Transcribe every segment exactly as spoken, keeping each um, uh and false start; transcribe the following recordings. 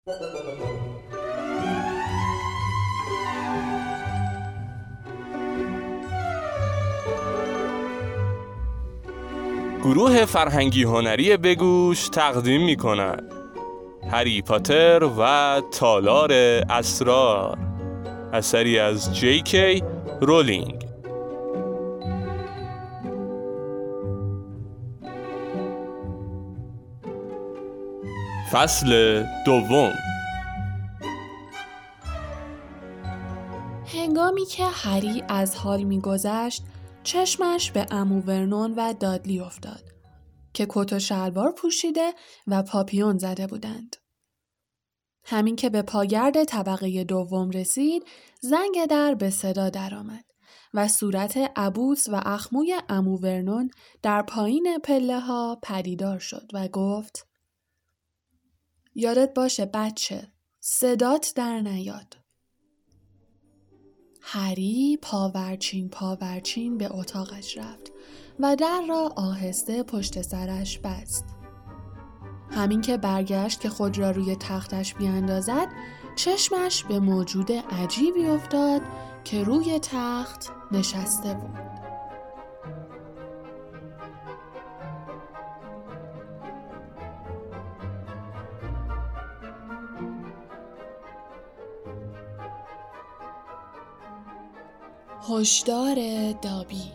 گروه فرهنگی هنری بگوش تقدیم می کند هری پاتر و تالار اسرار، اثری از جی کی رولینگ. فصل دوم. هنگامی که هری از حال می‌گذشت، چشمش به عمو ورنون و دادلی افتاد که کت و شلوار پوشیده و پاپیون زده بودند. همین که به پاگرد طبقه دوم رسید، زنگ در به صدا درآمد و صورت عبوس و اخموی عمو ورنون در پایین پله‌ها پدیدار شد و گفت: یادت باشه بچه، صدات در نیاد. هری پاورچین پاورچین به اتاقش رفت و در را آهسته پشت سرش بست. همین که برگشت که خود را روی تختش بیاندازد، چشمش به موجود عجیبی افتاد که روی تخت نشسته بود. هشدار دابی.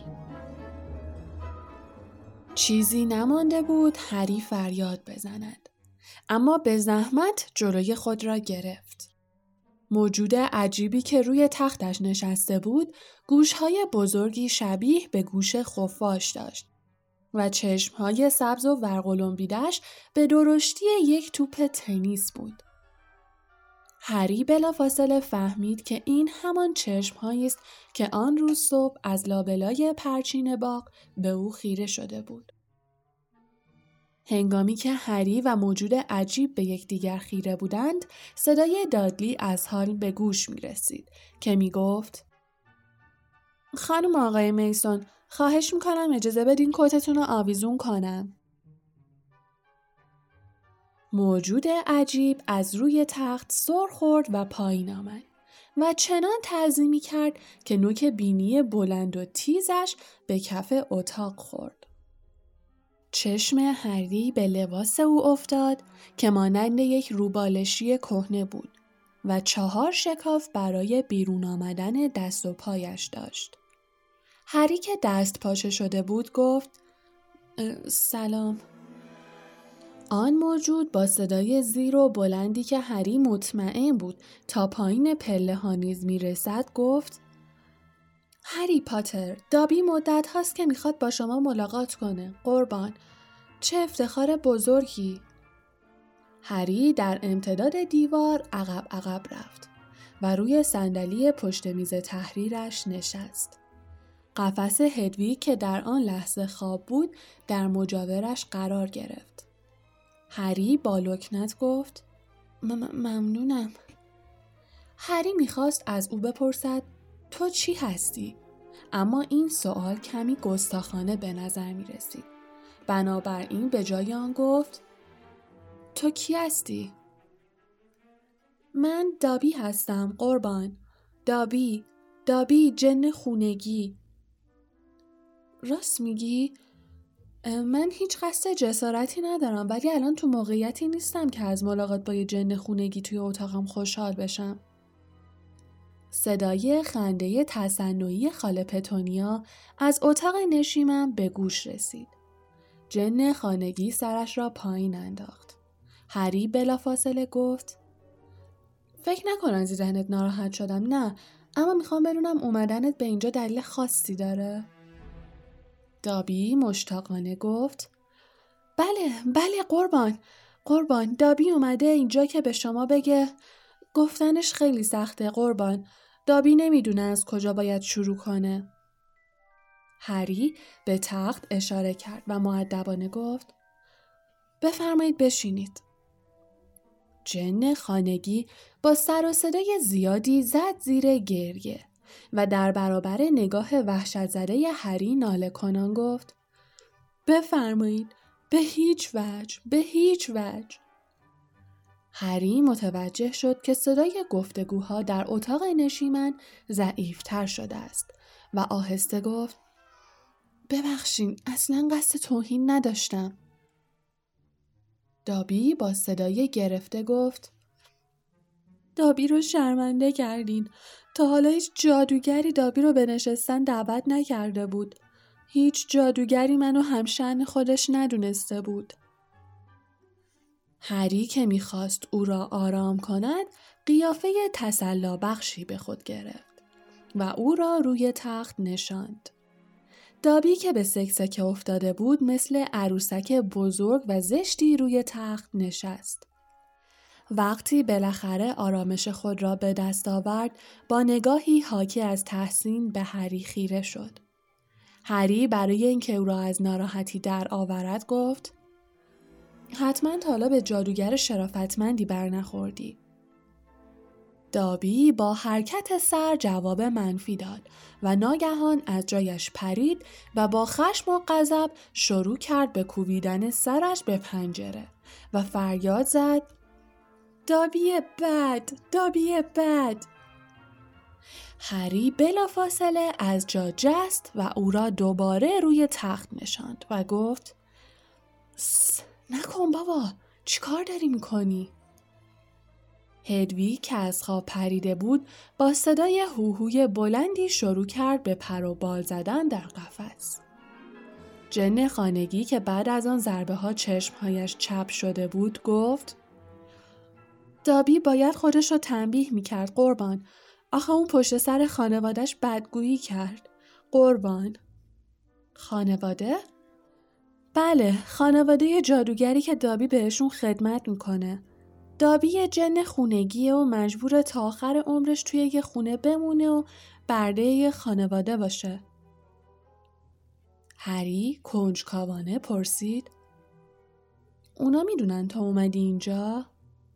چیزی نمانده بود هری فریاد بزند، اما به زحمت جلوی خود را گرفت. موجود عجیبی که روی تختش نشسته بود، گوشهای بزرگی شبیه به گوش خفاش داشت و چشمهای سبز و ورقلومبیده‌اش به درشتی یک توپ تنیس بود. هری بلافاصله فهمید که این همان چشم‌هایی است که آن روز صبح از لابلای پرچین باغ به او خیره شده بود. هنگامی که هری و موجود عجیب به یکدیگر خیره بودند، صدای دادلی از حال به گوش می رسید که می گفت: خانم آقای میسون، خواهش می کنم اجازه بدین کتتون رو آویزون کنم. موجود عجیب از روی تخت سر خورد و پایین آمد و چنان تعظیمی کرد که نوک بینی بلند و تیزش به کف اتاق خورد. چشم هری به لباس او افتاد که مانند یک روبالشی کهنه بود و چهار شکاف برای بیرون آمدن دست و پایش داشت. هری که دست پاچه شده بود گفت: سلام. آن موجود با صدای زیر و بلندی که هری مطمئن بود تا پایین پله ها نیز می رسد گفت: هری پاتر، دابی مدت هاست که میخواد با شما ملاقات کنه. قربان، چه افتخار بزرگی. هری در امتداد دیوار عقب عقب رفت و روی صندلی پشت میز تحریرش نشست. قفس هدویگ که در آن لحظه خواب بود در مجاورش قرار گرفت. هری با لکنت گفت: م- ممنونم. هری میخواست از او بپرسد تو چی هستی؟ اما این سوال کمی گستاخانه به نظر میرسید. بنابراین به جای آن گفت: تو کی هستی؟ من دابی هستم قربان. دابی، دابی جن خونگی. راست میگی؟ من هیچ قصد جسارتی ندارم، ولی الان تو موقعیتی نیستم که از ملاقات با یه جن خونگی توی اتاقم خوشحال بشم. صدای خنده تصنعی خاله پتونیا از اتاق نشیمن به گوش رسید. جن خانگی سرش را پایین انداخت. هری بلافاصله گفت: فکر نکن از ذهنت ناراحت شدم. نه، اما میخوام بدونم اومدنت به اینجا دلیل خاصی داره؟ دابی مشتاقانه گفت: بله بله قربان قربان دابی اومده اینجا که به شما بگه. گفتنش خیلی سخته قربان. دابی نمیدونه از کجا باید شروع کنه. هری به تخت اشاره کرد و مؤدبانه گفت: بفرمایید بشینید. جن خانگی با سر و صدای زیادی زد زیر گریه و در برابر نگاه وحشت زده هری ناله کنان گفت: بفرمایید، به هیچ وجه، به هیچ وجه. هری متوجه شد که صدای گفتگوها در اتاق نشیمن ضعیف‌تر شده است و آهسته گفت: ببخشین، اصلاً قصد توهین نداشتم. دابی با صدای گرفته گفت: دابی رو شرمنده کردین. تا حالا هیچ جادوگری دابی رو به نشستن دعوت نکرده بود. هیچ جادوگری منو همشأن خودش ندونسته بود. هری که میخواست او را آرام کند، قیافه تسلا بخشی به خود گرفت و او را روی تخت نشاند. دابی که به سکسکه افتاده بود مثل عروسک بزرگ و زشتی روی تخت نشست. وقتی بالاخره آرامش خود را به دست آورد، با نگاهی حاکی از تحسین به هری خیره شد. هری برای اینکه او را از ناراحتی در آورد گفت: حتما تا حالا به جادوگر شرافتمندی بر نخوردی. دابی با حرکت سر جواب منفی داد و ناگهان از جایش پرید و با خشم و غضب شروع کرد به کوبیدن سرش به پنجره و فریاد زد: دابی بد، دابی بد. هری بلافاصله از جا جست و او را دوباره روی تخت نشاند و گفت: سس، نکن بابا، چی کار داری میکنی؟ هدویگ که از خواب پریده بود با صدای هوهوی بلندی شروع کرد به پر و بال زدن در قفس. جن خانگی که بعد از آن ضربه ها چشمهایش چپ شده بود گفت: دابی باید خودش رو تنبیه میکرد قربان. آخه اون پشت سر خانوادش بدگویی کرد. قربان. خانواده؟ بله، خانواده جادوگری که دابی بهشون خدمت میکنه. دابی یه جن خونگیه و مجبور تا آخر عمرش توی یه خونه بمونه و برده یه خانواده باشه. هری کنجکاوانه پرسید: اونا میدونن تا اومدی اینجا؟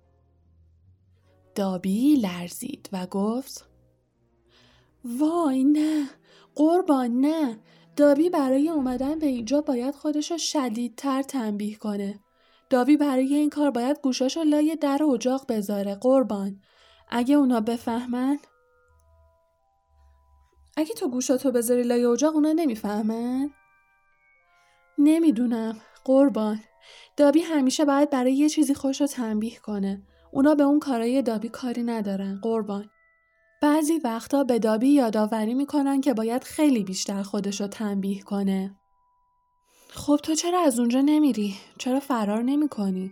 دابی لرزید و گفت: وای نه، قربان نه. دابی برای اومدن به اینجا باید خودشو شدیدتر تنبیه کنه. دابی برای این کار باید گوشاشو لای در اجاق بذاره قربان. اگه اونا بفهمن؟ اگه تو گوشاتو بذاری لای اجاق اونا نمیفهمن؟ نمیدونم قربان. دابی همیشه باید برای یه چیزی خودشو تنبیه کنه. اونا به اون کارای دابی کاری ندارن قربان. بعضی وقتا به دابی یادآوری میکنن که باید خیلی بیشتر خودشو تنبیه کنه. خب تو چرا از اونجا نمیری؟ چرا فرار نمیکنی؟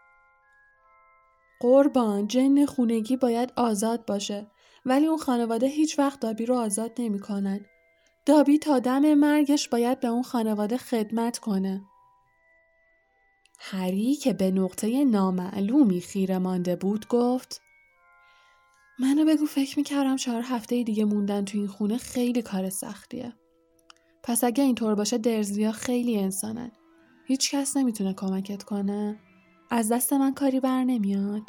قربان، جن خونگی باید آزاد باشه، ولی اون خانواده هیچ وقت دابی رو آزاد نمیکنن. دابی تا دم مرگش باید به اون خانواده خدمت کنه. هری که به نقطه نامعلومی خیره مانده بود گفت: منو بگو، فکر میکردم چهار هفته دیگه موندن تو این خونه خیلی کار سختیه. پس اگه اینطور باشه درزلیا خیلی انسانن. هیچ کس نمیتونه کمکت کنه. از دست من کاری بر نمیاد.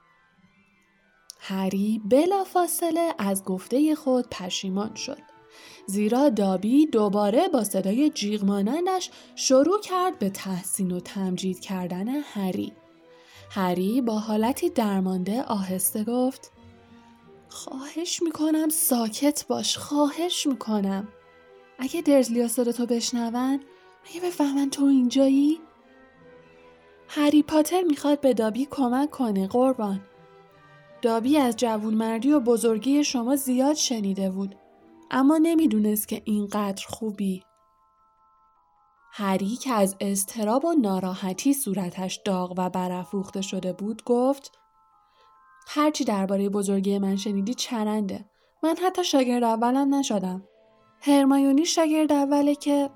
هری بلافاصله از گفته خود پشیمان شد. زیرا دابی دوباره با صدای جیغ مانندش شروع کرد به تحسین و تمجید کردن هری. هری با حالتی درمانده آهسته گفت: خواهش میکنم ساکت باش، خواهش میکنم. اگه درزلیا صداتو بشنون، اگه بفهمن تو اینجایی، هری پاتر میخواد به دابی کمک کنه قربان. دابی از جوانمردی و بزرگی شما زیاد شنیده بود، اما نمیدونست که اینقدر خوبی. هری که از اضطراب و ناراحتی صورتش داغ و برافروخته شده بود گفت: هرچی درباره بزرگی من شنیدی چرنده. من حتی شاگرد اولم نشدم. هرمایونی شاگرد اوله که...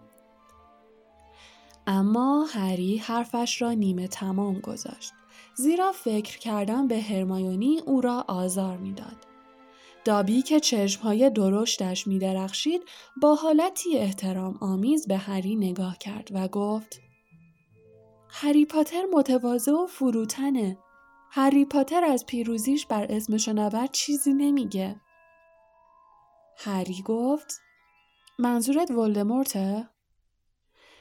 اما هری حرفش را نیمه تمام گذاشت، زیرا فکر کردن به هرمایونی او را آزار میداد. دابی که چشمهای درشتش می درخشید با حالتی احترام آمیز به هری نگاه کرد و گفت: هری پاتر متواضع و فروتنه. هری پاتر از پیروزیش بر اسم شناور چیزی نمیگه. هری گفت: منظورت ولدمورته؟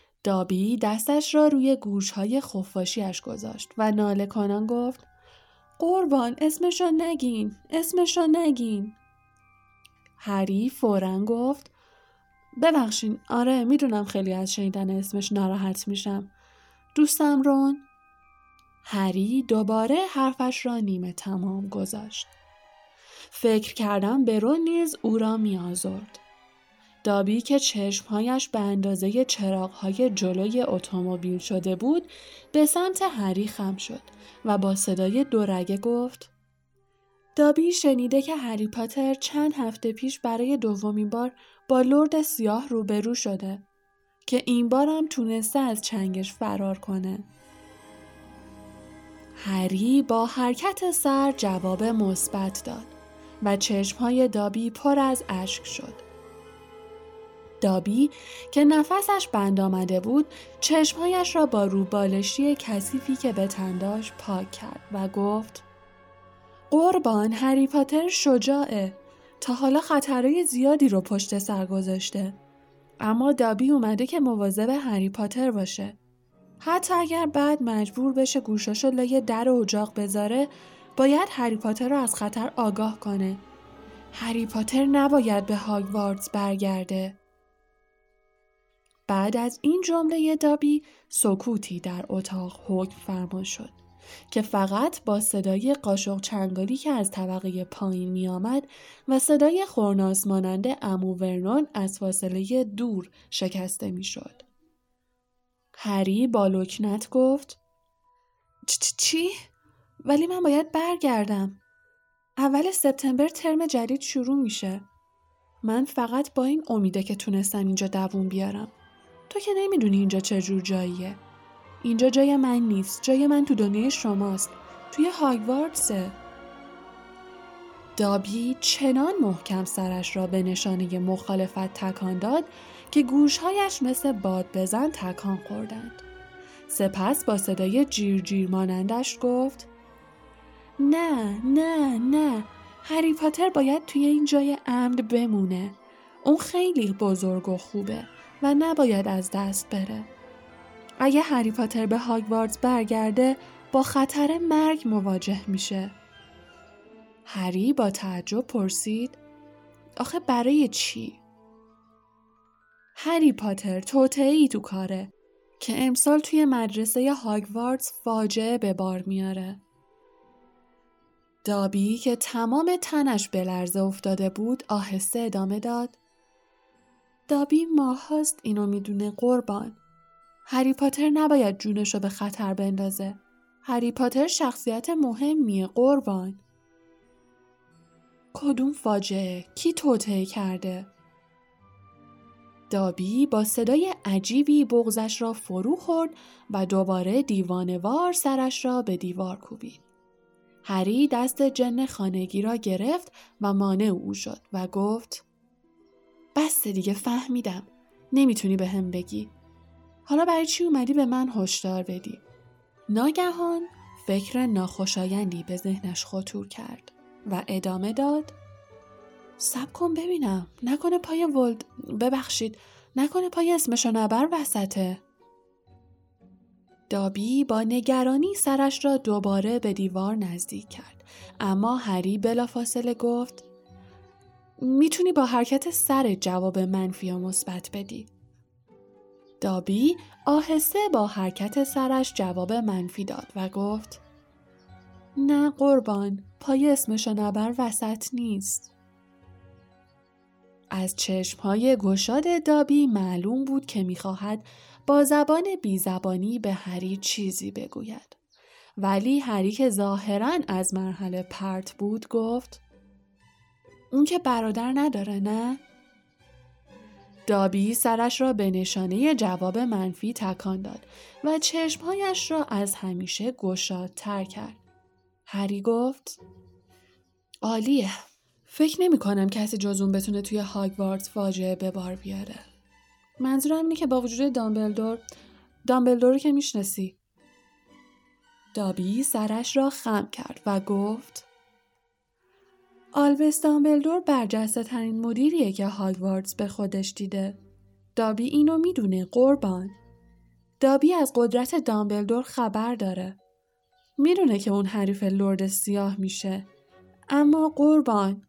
دابی دستش را روی گوشهای خفاشیش گذاشت و ناله کنان گفت: قربان اسمشو نگین، اسمشو نگین. هری فوراً گفت ببخشین، آره میدونم خیلی از شنیدن اسمش ناراحت میشم. دوستم رون. هری دوباره حرفش را نیمه تمام گذاشت. فکر کردم به رون نیز او را می‌آزرد. دابی که چشمهایش به اندازه چراغ‌های جلوی اتومبیل شده بود به سمت هری خم شد و با صدای دورگه گفت دابی شنیده که هری پاتر چند هفته پیش برای دومین بار با لرد سیاه روبرو شده که این بار هم تونسته از چنگش فرار کنه. هری با حرکت سر جواب مثبت داد و چشمهای دابی پر از اشک شد. دابی که نفسش بند آمده بود چشمهایش را با روبالشی کثیفی که به تن داشت پاک کرد و گفت قربان هری پاتر شجاعه، تا حالا خطرهای زیادی رو پشت سر گذاشته، اما دابی اومده که مواظب هری پاتر باشه. حتی اگر بعد مجبور بشه گوشاشو لای در اجاق بذاره باید هری پاتر رو از خطر آگاه کنه. هری پاتر نباید به هاگوارتس برگرده. بعد از این جمله دابی سکوتی در اتاق حکم فرما شد که فقط با صدای قاشق چنگالی که از طبقه پایین می آمد و صدای خورناس مانند عمو ورنون از فاصله دور شکسته می شد. هری با لکنت گفت چی؟ ولی من باید برگردم. اول سپتامبر ترم جدید شروع میشه. من فقط با این امیده که تونستم اینجا دووم بیارم. تو که نمیدونی اینجا چه جور جاییه. اینجا جای من نیست. جای من تو دنیای شماست. توی هاگوارتسه. دابی چنان محکم سرش را به نشانه مخالفت تکان داد که گوشهایش مثل باد بزن تکان خوردند. سپس با صدای جیر جیر مانندش گفت نه نه نه هری پاتر باید توی این جای امن بمونه. اون خیلی بزرگ و خوبه و نباید از دست بره. اگه هری پاتر به هاگوارتس برگرده با خطر مرگ مواجه میشه. هری با تعجب پرسید آخه برای چی؟ هری پاتر توطئه‌ای تو کاره که امسال توی مدرسه هاگوارتس فاجعه به بار میاره. دابی که تمام تنش به لرزه افتاده بود آهسته ادامه داد دابی ماهاست اینو میدونه قربان. هری پاتر نباید جونشو به خطر بندازه. هری پاتر شخصیت مهمیه قربان. کدوم فاجعه؟ کی توطئه کرده؟ دابی با صدای عجیبی بغضش را فرو خورد و دوباره دیوانه‌وار سرش را به دیوار کوبید. هری دست جن خانگی را گرفت و مانع او شد و گفت بس دیگه فهمیدم. نمیتونی به هم بگی. حالا برای چی اومدی به من هشدار بدی؟ ناگهان فکر ناخوشایندی به ذهنش خطور کرد و ادامه داد صبر کن ببینم. نکنه پای ولد ببخشید نکنه پای اسمشو نبر وسطه. دابی با نگرانی سرش را دوباره به دیوار نزدیک کرد اما هری بلافاصله گفت میتونی با حرکت سر جواب منفی یا مثبت بدی. دابی آهسته با حرکت سرش جواب منفی داد و گفت نه قربان پای اسمشو نبر وسط نیست. از چشمهای گشاد دابی معلوم بود که میخواهد با زبان بیزبانی به هری چیزی بگوید. ولی هری که ظاهراً از مرحله پرت بود گفت اون که برادر نداره نه؟ دابی سرش را به نشانه جواب منفی تکان داد و چشمهایش را از همیشه گشادتر کرد. هری گفت عالیه. فکر نمی کنم کسی جز اون بتونه توی هاگوارتس فاجعه به بار بیاره. منظورم اینه که با وجود دامبلدور دامبلدور رو که میشناسی. دابی سرش را خم کرد و گفت آلبس دامبلدور برجسته ترین مدیریه که هاگوارتس به خودش دیده. دابی اینو میدونه قربان. دابی از قدرت دامبلدور خبر داره. میدونه که اون حریف لرد سیاه میشه. اما قربان.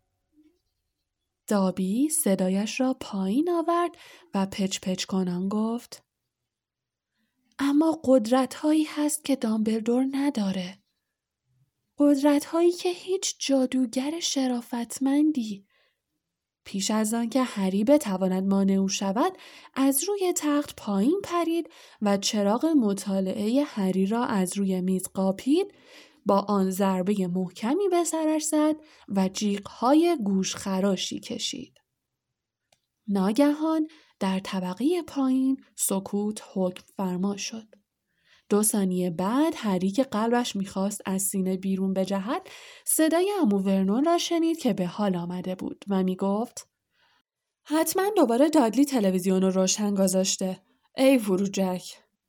دابی صدایش را پایین آورد و پچ پچ کنان گفت اما قدرت هایی هست که دامبلدور نداره. قدرت هایی که هیچ جادوگر شرافتمندی پیش از آن که هری بتواند مانع او شود از روی تخت پایین پرید و چراغ مطالعه هری را از روی میز قاپید، با آن ضربه محکمی به سرش زد و جیغ‌های گوشخراشی کشید. ناگهان در طبقه پایین سکوت حکم فرما شد. دو ثانیه بعد هری که قلبش میخواست از سینه بیرون بجهد صدای عمو ورنون را شنید که به حال آمده بود و میگفت حتما دوباره دادلی تلویزیون رو روشن گذاشته. ای فروجک.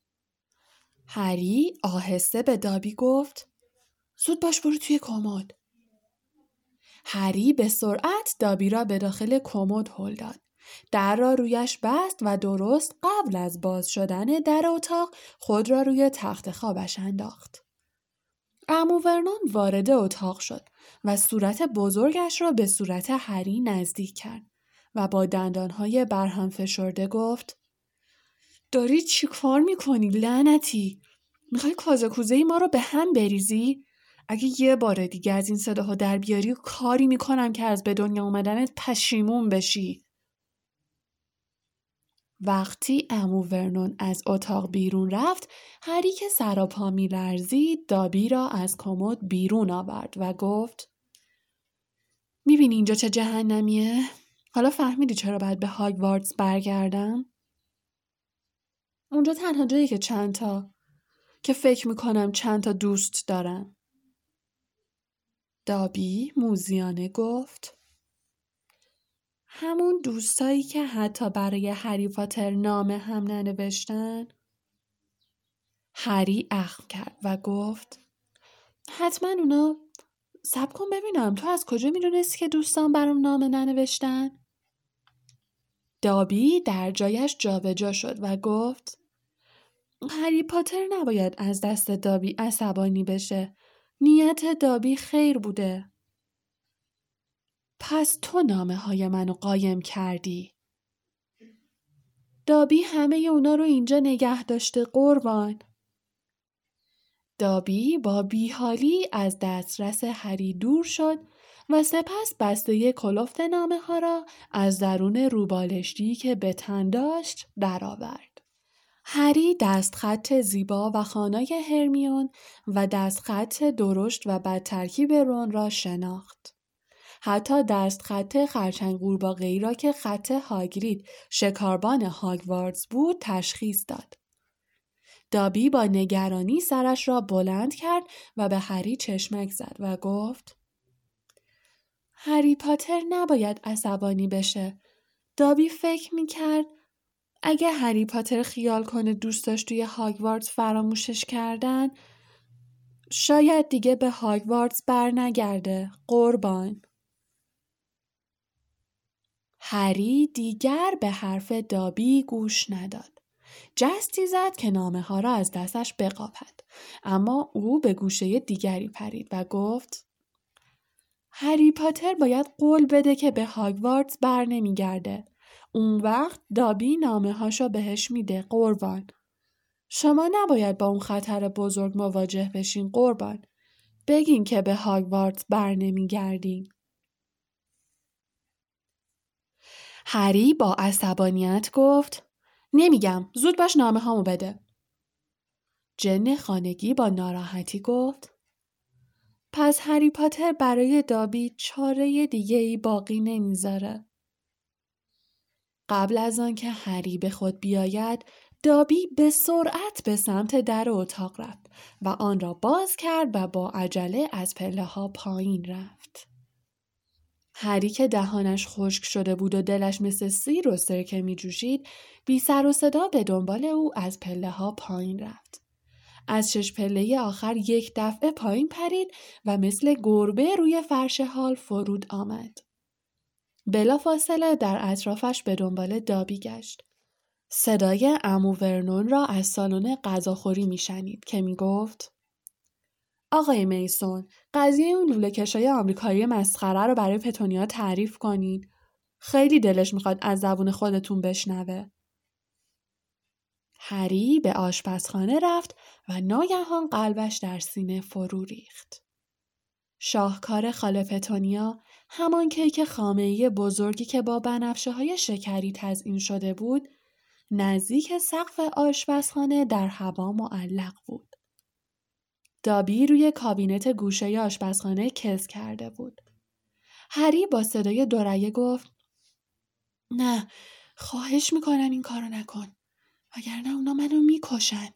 هری آهسته به دابی گفت زود باش برو توی کمد. هری به سرعت دابی را به داخل کمد هل داد. در را رویش بست و درست قبل از باز شدن در اتاق خود را روی تخت خوابش انداخت. عمو ورنون وارد اتاق شد و صورت بزرگش را به صورت هری نزدیک کرد و با دندانهای برهم فشرده گفت داری چی کار میکنی لعنتی؟ میخوای کازه کوزه ما رو به هم بریزی؟ اگه یه بار دیگه از این صداها در بیاری کاری میکنم که از به دنیا اومدنت پشیمون بشی. وقتی عمو ورنون از اتاق بیرون رفت، هری که سراپا می‌لرزید دابی را از کمد بیرون آورد و گفت میبینی اینجا چه جهنمیه؟ حالا فهمیدی چرا باید به هاگوارتس برگردم؟ اونجا تنها جایی که چند تا که فکر میکنم چند تا دوست دارم. دابی موذیانه گفت همون دوستایی که حتی برای هری پاتر نامه هم ننوشتن؟ هری اخم کرد و گفت حتما اونا. صبر کن ببینم تو از کجا میدونستی که دوستان برام نامه ننوشتن؟ دابی در جایش جابجا شد و گفت هری پاتر نباید از دست دابی عصبانی بشه. نیت دابی خیر بوده. پس تو نامه های منو قایم کردی. دابی همه اونا رو اینجا نگه داشته قربان. دابی با بیحالی از دسترس هری دور شد و سپس بسته کلفت نامه ها را از درون روبالشتی که به تن داشت درآورد. هری دستخط زیبا و خانای هرمیون و دستخط درشت و بدترکیب رون را شناخت. حتی دستخط خرچنگ قورباغه‌ای را که خط هاگرید شکاربان هاگوارتس بود تشخیص داد. دابی با نگرانی سرش را بلند کرد و به هری چشمک زد و گفت هری پاتر نباید عصبانی بشه. دابی فکر میکرد اگه هری پاتر خیال کنه دوستاش توی هاگوارتس فراموشش کردن شاید دیگه به هاگوارتس بر نگرده قربان. هری دیگر به حرف دابی گوش نداد. جستی زد که نامه ها را از دستش بقاپد، اما او به گوشه دیگری پرید و گفت هری پاتر باید قول بده که به هاگوارتس بر نمیگرده. اون وقت دابی نامه هاشو بهش میده قربان. شما نباید با اون خطر بزرگ مواجه بشین قربان. بگین که به هاگوارتس بر نمیگردین. هری با عصبانیت گفت نمیگم. زود باش نامه هامو بده. جن خانگی با ناراحتی گفت پس هری پاتر برای دابی چاره دیگه ای باقی نمیذاره. قبل از آن که هری به خود بیاید دابی به سرعت به سمت در اتاق رفت و آن را باز کرد و با عجله از پله ها پایین رفت. هری که دهانش خشک شده بود و دلش مثل سیر و سرکه می جوشید بی سر و صدا به دنبال او از پله ها پایین رفت. از شش پله آخر یک دفعه پایین پرید و مثل گربه روی فرش هال فرود آمد. بلافاصله در اطرافش به دنبال دابی گشت. صدای عمو ورنون را از سالن غذاخوری می شنید که می گفت آقای میسون، قضیه اون لوله کشای آمریکایی مسخره رو برای پتونیا تعریف کنین. خیلی دلش میخواد از زبون خودتون بشنوه. هری به آشپزخانه رفت و ناگهان قلبش در سینه فرو ریخت. شاهکار خاله پتونیا، همان کیک خامه‌ای بزرگی که با بنفشه‌های شکری تزیین شده بود، نزدیک سقف آشپزخانه در هوا معلق بود. دابی روی کابینت گوشه آشپزخانه کز کرده بود. هری با صدای دورگه گفت: نه، خواهش میکنم این کارو نکن، وگرنه اونا منو میکشن.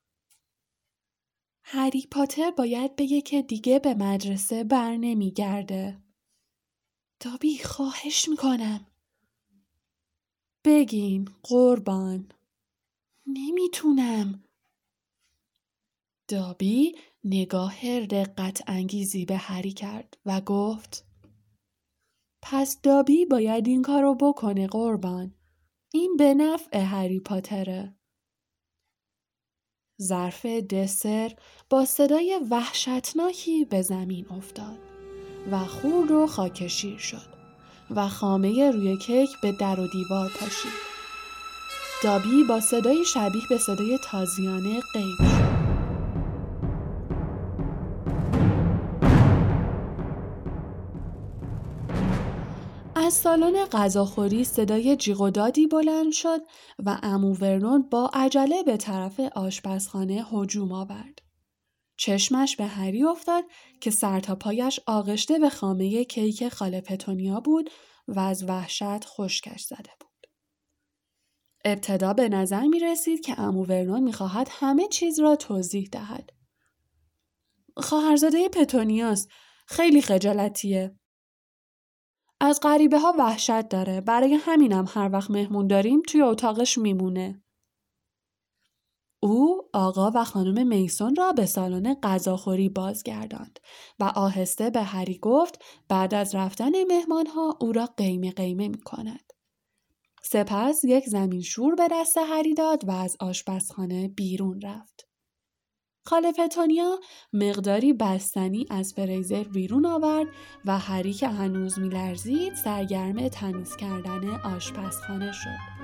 هری پاتر باید بگه که دیگه به مدرسه بر نمیگرده. دابی خواهش میکنم. بگین قربان. نمیتونم. دابی نگاه رقت انگیزی به هری کرد و گفت: پس دابی باید این کارو بکنه قربان. این به نفع هری پاتره. ظرف دسر با صدای وحشتناکی به زمین افتاد و خورد و خاکشیر شد و خامه روی کیک به در و دیوار پاشید. دابی با صدای شبیه به صدای تازیانه غیب شد. از سالن غذاخوری صدای جیغ و دادی بلند شد و عمو ورنون با عجله به طرف آشپزخانه هجوم آورد. چشمش به هری افتاد که سر تا پایش آغشته به خامه کیک خاله پتونیا بود و از وحشت خشکش زده بود. ابتدا به نظر می رسید که عمو ورنون می خواهد همه چیز را توضیح دهد. خواهرزاده پتونیاست. خیلی خجالتیه. از غریبه ها وحشت داره. برای همینم هر وقت مهمون داریم توی اتاقش میمونه. او آقا و خانم میسون را به سالن غذاخوری بازگرداند و آهسته به هری گفت بعد از رفتن مهمان ها او را قیمه قیمه می کند. سپس یک زمین شور به دست هری داد و از آشپزخانه بیرون رفت. خاله پتونیا مقداری بستنی از فریزر بیرون آورد و هری که هنوز می لرزید سرگرم تمیز کردن آشپزخانه شد.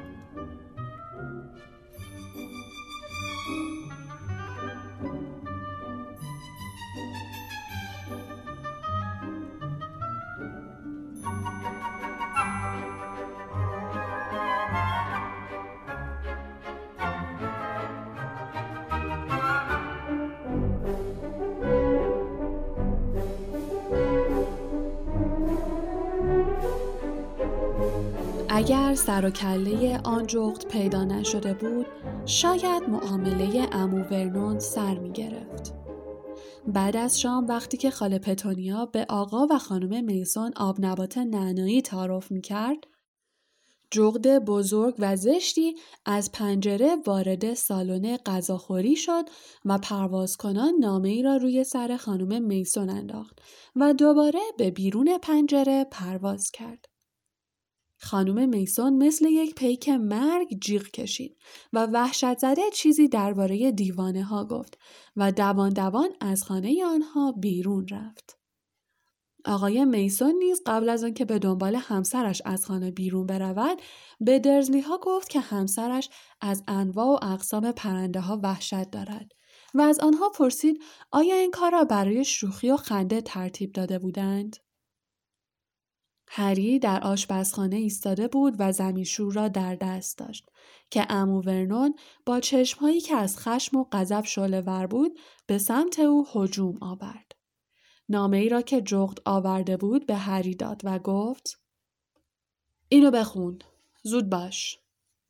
اگر سر و کله آن جغد پیدا نشده بود، شاید معامله عمو ورنون سر می گرفت. بعد از شام وقتی که خاله پتونیا به آقا و خانم میسون آب نبات نعنایی تعارف می کرد، جغد بزرگ و زشتی از پنجره وارد سالن غذاخوری شد و پروازکنان نامه‌ای را روی سر خانم میسون انداخت و دوباره به بیرون پنجره پرواز کرد. خانم میسون مثل یک پیک مرگ جیغ کشید و وحشت زده چیزی درباره دیوانه ها گفت و دوان دوان از خانه آنها بیرون رفت. آقای میسون نیز قبل از آنکه به دنبال همسرش از خانه بیرون برود به درزلی ها گفت که همسرش از انواع و اقسام پرنده ها وحشت دارد و از آنها پرسید آیا این کار را برای شوخی و خنده ترتیب داده بودند؟ هری در آشپزخانه ایستاده بود و زمینشور را در دست داشت که عمو ورنون با چشمهایی که از خشم و غضب شعله‌ور بود به سمت او هجوم آورد. نامه‌ای را که جغد آورده بود به هری داد و گفت: اینو بخون. زود باش.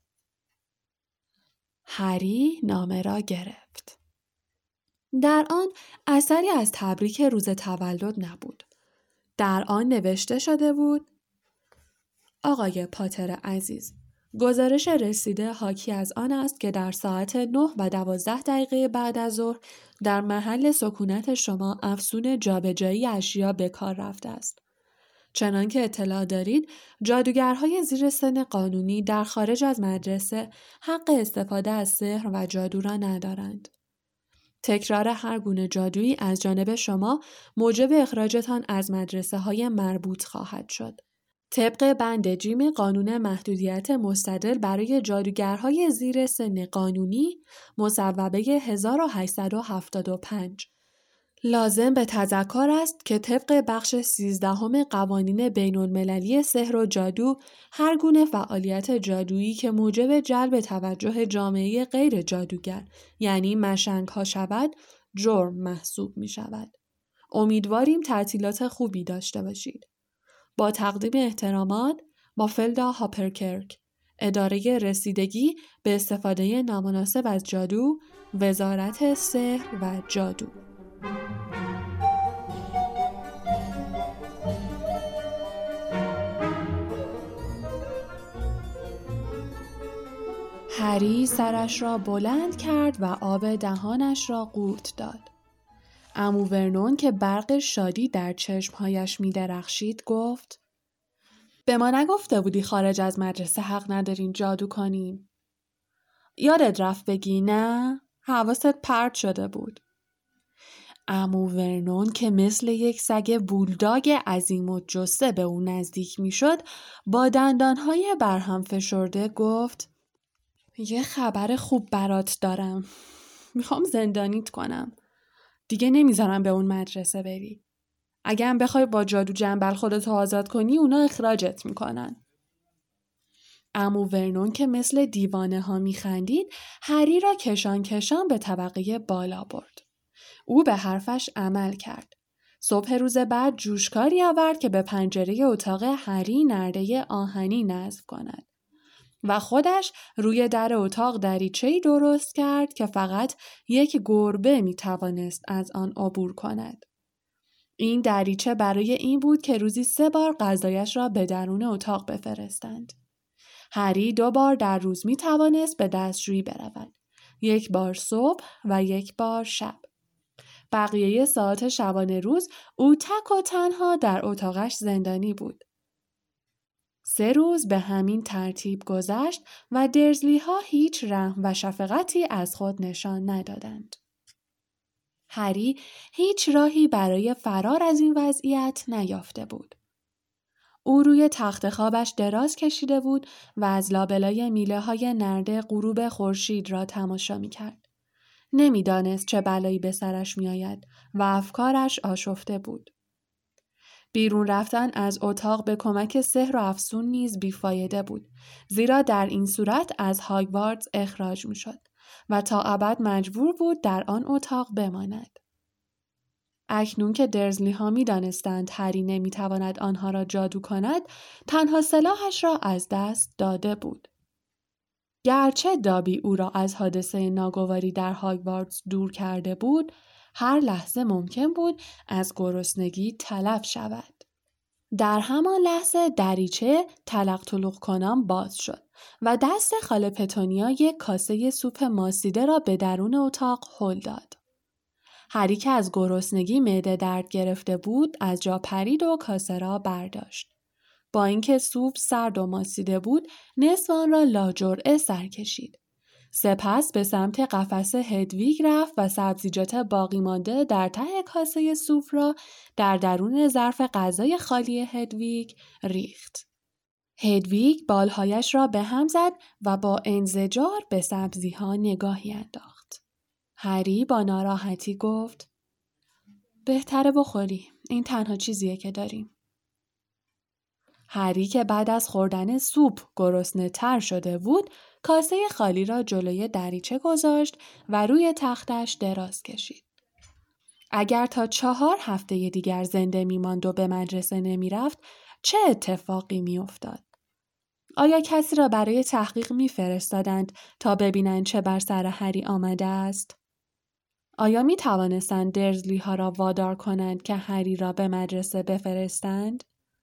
هری نامه را گرفت. در آن اثری از تبریک روز تولد نبود. در آن نوشته شده بود: آقای پاتر عزیز، گزارش رسیده حاکی از آن است که در ساعت نه و دوازده دقیقه بعد از ظهر در محل سکونت شما افسون جابجایی اشیا به کار رفته است. چنانکه اطلاع دارید، جادوگرهای زیر سن قانونی در خارج از مدرسه حق استفاده از سحر و جادو را ندارند. تکرار هر گونه جادویی از جانب شما موجب اخراجتان از مدرسه های مربوط خواهد شد. طبق بند جیم قانون محدودیت مستدل برای جادوگرهای زیر سن قانونی مصوبه هزار و هشتصد و هفتاد و پنج لازم به تذکر است که طبق بخش سیزدهم قوانین بین‌المللی سحر و جادو هر گونه فعالیت جادویی که موجب جلب توجه جامعه غیر جادوگر یعنی مشنگ ها شود جرم محسوب می شود. امیدواریم تعطیلات خوبی داشته باشید. با تقدیم احترامات مافلدا هاپرکرک، اداره رسیدگی به استفاده نامناسب از جادو، وزارت سحر و جادو. هری سرش را بلند کرد و آب دهانش را قورت داد. عمو ورنون که برق شادی در چشمهایش می درخشید گفت: به ما نگفته بودی خارج از مدرسه حق ندارین جادو کنین؟ یادت رفت بگی نه؟ حواست پرت شده بود. عمو ورنون که مثل یک سگ بولداگ عظیم و جثه به او نزدیک می شد با دندانهای برهم فشرده گفت: یه خبر خوب برات دارم. میخوام زندانیت کنم. دیگه نمیذارم به اون مدرسه بری. اگه هم بخوای با جادو جنبل خودتو آزاد کنی اونا اخراجت میکنن. عمو ورنون که مثل دیوانه ها میخندید هری را کشان کشان به طبقه بالا برد. او به حرفش عمل کرد. صبح روز بعد جوشکاری آورد که به پنجره اتاق هری نرده آهنی نصب کند و خودش روی در اتاق دریچه‌ای درست کرد که فقط یک گربه میتوانست از آن عبور کند. این دریچه برای این بود که روزی سه بار غذایش را به درون اتاق بفرستند. هری دو بار در روز میتوانست به دستشویی برود. یک بار صبح و یک بار شب. بقیه ساعات شبانه روز او تک و تنها در اتاقش زندانی بود. سه روز به همین ترتیب گذشت و درزلی ها هیچ رحم و شفقتی از خود نشان ندادند. هری هیچ راهی برای فرار از این وضعیت نیافته بود. او روی تخت خوابش دراز کشیده بود و از لابلای میله های نرده غروب خورشید را تماشا می کرد. نمی دانست چه بلایی به سرش می آید و افکارش آشفته بود. بیرون رفتن از اتاق به کمک سحر و افسون نیز بیفایده بود، زیرا در این صورت از هاگوارتس اخراج می شد و تا ابد مجبور بود در آن اتاق بماند. اکنون که درزلی ها می دانستند هری نمی تواند آنها را جادو کند، تنها سلاحش را از دست داده بود. گرچه دابی او را از حادثه ناگواری در هاگوارتس دور کرده بود، هر لحظه ممکن بود از گرسنگی تلف شود. در همان لحظه دریچه تلق تلق کنان باز شد و دست خاله پتونیا یک کاسه سوپ ماسیده را به درون اتاق هل داد. هری که از گرسنگی معده درد گرفته بود از جا پرید و کاسه را برداشت. با اینکه سوپ سرد و ماسیده بود نصف آن را لاجرعه سر کشید. سپس به سمت قفس هدویگ رفت و سبزیجات باقی مانده در ته کاسه سوپ را در درون ظرف غذای خالی هدویگ ریخت. هدویگ بالهایش را به هم زد و با انزجار به سبزیها نگاهی انداخت. هری با ناراحتی گفت: بهتره بخوری. این تنها چیزیه که داریم. هری که بعد از خوردن سوپ گرسنه تر شده بود، کاسه خالی را جلوی دریچه گذاشت و روی تختش دراز کشید. اگر تا چهار هفته دیگر زنده می‌ماند و به مدرسه نمی‌رفت، چه اتفاقی می‌افتاد؟ آیا کسی را برای تحقیق می‌فرستادند تا ببینند چه بر سر هری آمده است؟ آیا می‌توانستند درزلی ها را وادار کنند که هری را به مدرسه بفرستند؟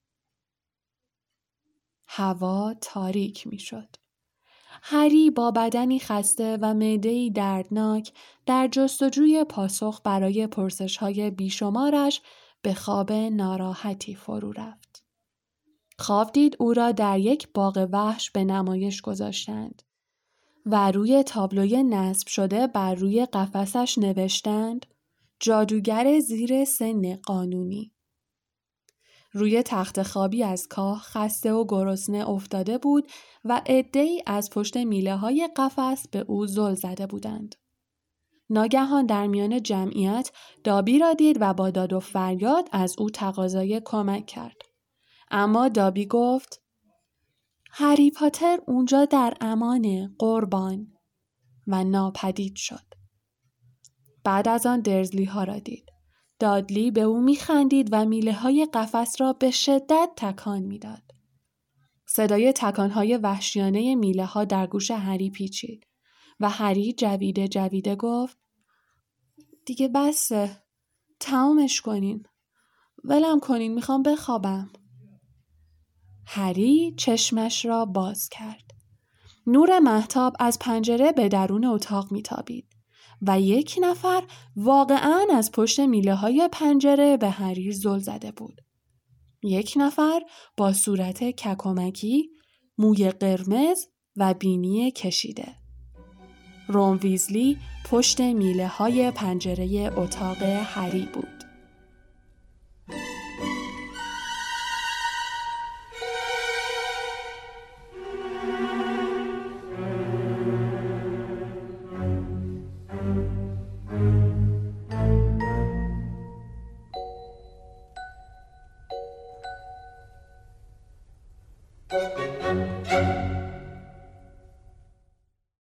هوا تاریک می‌شد. هری با بدنی خسته و معده‌ای دردناک در جستجوی پاسخ برای پرسش‌های بیشمارش به خواب ناراحتی فرو رفت. خواب دید او را در یک باغ وحش به نمایش گذاشتند. و روی تابلوی نصب شده بر روی قفسش نوشتند جادوگر زیر سن قانونی. روی تخت خوابی از کاه خسته و گرسنه افتاده بود و عده‌ای از پشت میله های قفس به او زل زده بودند. ناگهان در میان جمعیت دابی را دید و با داد و فریاد از او تقاضای کمک کرد. اما دابی گفت هری پاتر اونجا در امانه قربان و ناپدید شد. بعد از آن درزلی ها را دید. دادلی به او میخندید و میله های قفس را به شدت تکان میداد. صدای تکان های وحشیانه میله ها در گوش هری پیچید و هری جویده جویده گفت دیگه بسه. تمامش کنین. ولم کنین، میخوام بخوابم. هری چشمش را باز کرد. نور مهتاب از پنجره به درون اتاق میتابید و یک نفر واقعاً از پشت میله های پنجره به هری زل زده بود. یک نفر با صورت ککمکی، موی قرمز و بینی کشیده. رون ویزلی پشت میله های پنجره اتاق هری بود.